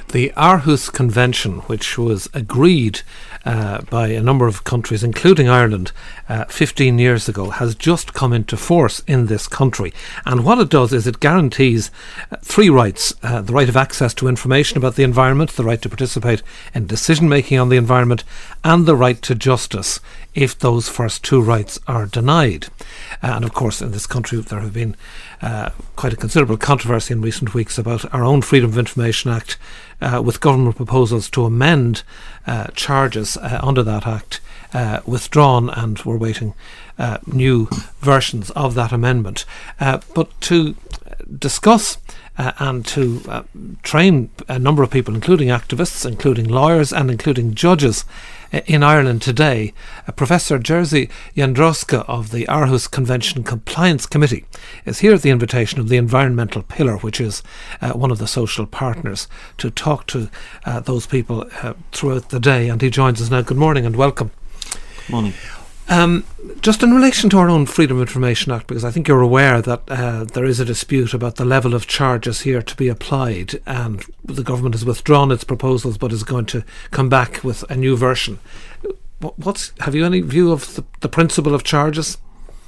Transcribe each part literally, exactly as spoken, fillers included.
The Aarhus Convention, which was agreed uh, by a number of countries, including Ireland, uh, fifteen years ago, has just come into force in this country. And what it does is it guarantees uh, three rights. Uh, the right of access to information about the environment, the right to participate in decision-making on the environment, and the right to justice if those first two rights are denied. Uh, and of course, in this country, there have been uh, quite a considerable controversy in recent weeks about our own Freedom of Information Act, Uh, with government proposals to amend uh, charges uh, under that Act uh, withdrawn, and we're waiting uh, new versions of that amendment. Uh, but to discuss uh, and to uh, train a number of people, including activists, including lawyers and including judges uh, in Ireland today, uh, Professor Jerzy Jędrowska of the Aarhus Convention Compliance Committee is here at the invitation of the Environmental Pillar, which is uh, one of the social partners, to talk to uh, those people uh, throughout the day. And he joins us now. Good morning and welcome. Morning. Um, just in relation to our own Freedom of Information Act, because I think you're aware that uh, there is a dispute about the level of charges here to be applied, and the government has withdrawn its proposals but is going to come back with a new version. What's, have you any view of the, the principle of charges?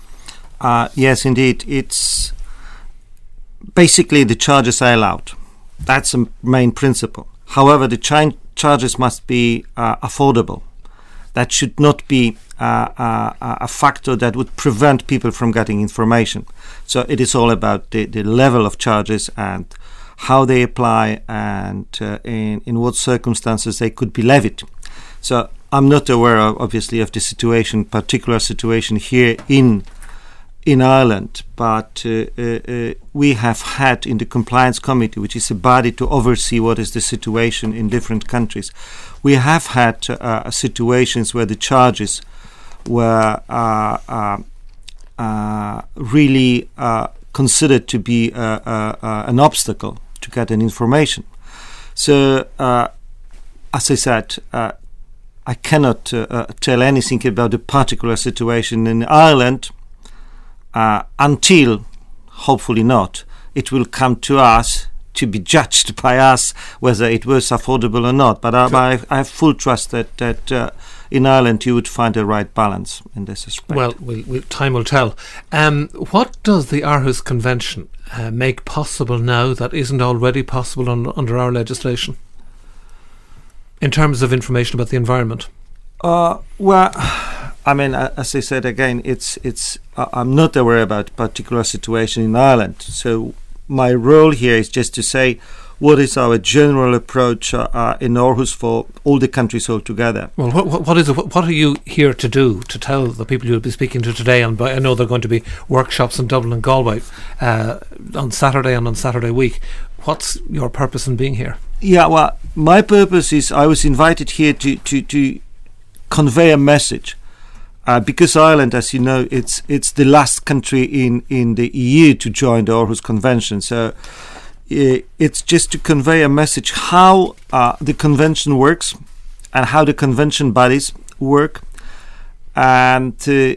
Uh, yes, indeed. It's basically the charges are allowed. That's the main principle. However, the ch- charges must be uh, affordable. That should not be uh, uh, a factor that would prevent people from getting information. So it is all about the, the level of charges and how they apply, and uh, in, in what circumstances they could be levied. So I'm not aware, of, obviously, of the situation, particular situation here in in Ireland, but uh, uh, uh, we have had in the Compliance Committee, which is a body to oversee what is the situation in different countries, we have had uh, situations where the charges were uh, uh, uh, really uh, considered to be uh, uh, uh, an obstacle to get an information. So, uh, as I said, uh, I cannot uh, uh, tell anything about the particular situation in Ireland uh, until, hopefully not, it will come to us to be judged by us whether it was affordable or not. But I, I, I have full trust that, that uh, in Ireland you would find the right balance in this respect. Well, we'll, we'll time will tell. Um, what does the Aarhus Convention uh, make possible now that isn't already possible un- under our legislation, in terms of information about the environment? Uh, well, I mean, as I said again, it's it's. Uh, I'm not aware about particular situation in Ireland. So my role here is just to say what is our general approach uh, uh, in Aarhus for all the countries altogether. Well, what, what is it? What are you here to do, to tell the people you'll be speaking to today? And I know there are going to be workshops in Dublin and Galway uh, on Saturday and on Saturday week. What's your purpose in being here? Yeah, well, my purpose is I was invited here to, to, to convey a message. Uh, because Ireland, as you know, it's it's the last country in, in the E U to join the Aarhus Convention. So uh, it's just to convey a message how uh, the convention works and how the convention bodies work, and uh,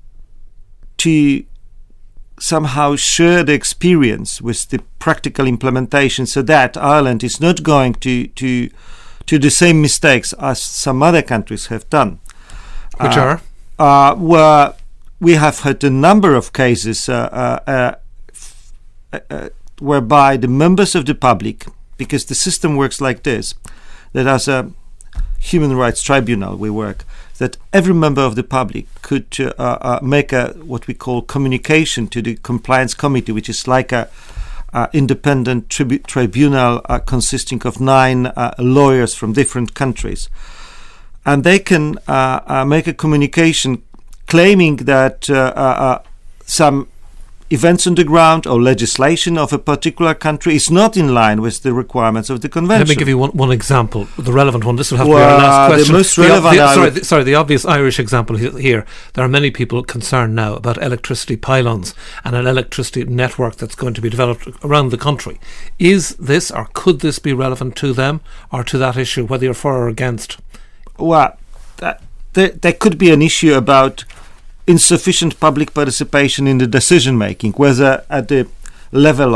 to somehow share the experience with the practical implementation, so that Ireland is not going to to to the same mistakes as some other countries have done. Which uh, are? Uh, where we have had a number of cases uh, uh, uh, f- uh, whereby the members of the public, because the system works like this, that as a human rights tribunal we work, that every member of the public could uh, uh, make a what we call communication to the Compliance Committee, which is like a uh, independent tribu- tribunal uh, consisting of nine uh, lawyers from different countries. And they can uh, uh, make a communication claiming that uh, uh, uh, some events on the ground or legislation of a particular country is not in line with the requirements of the convention. Let me give you one, one example, the relevant one. This will have well, to be our last question. The most relevant. The, the, sorry, the, sorry, the obvious Irish example here. There are many people concerned now about electricity pylons and an electricity network that's going to be developed around the country. Is this, or could this be relevant to them or to that issue, whether you're for or against? Well, that, there, there could be an issue about insufficient public participation in the decision making, whether at the level of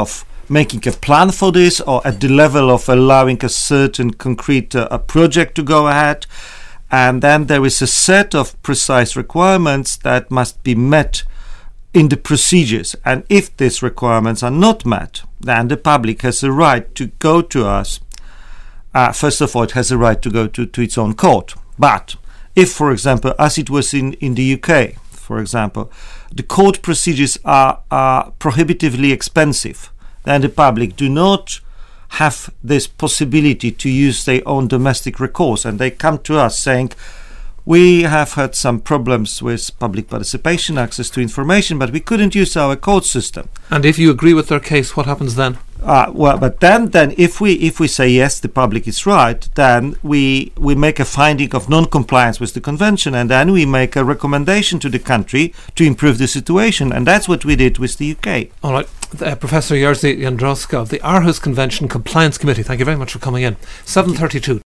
making a plan for this, or at the level of allowing a certain concrete uh, a project to go ahead. And then there is a set of precise requirements that must be met in the procedures. And if these requirements are not met, then the public has a right to go to us. Uh, first of all, it has a right to go to, to its own court. But if, for example, as it was in, in the U K, for example, the court procedures are, are prohibitively expensive, then the public do not have this possibility to use their own domestic recourse, and they come to us saying, we have had some problems with public participation, access to information, but we couldn't use our court system. And if you agree with their case, what happens then? Uh, well, but then, then if we if we say yes, the public is right, then we we make a finding of non-compliance with the convention, and then we make a recommendation to the country to improve the situation, and that's what we did with the U K. All right, uh, Professor Jerzy Jędrowska of the Aarhus Convention Compliance Committee. Thank you very much for coming in. seven thirty-two.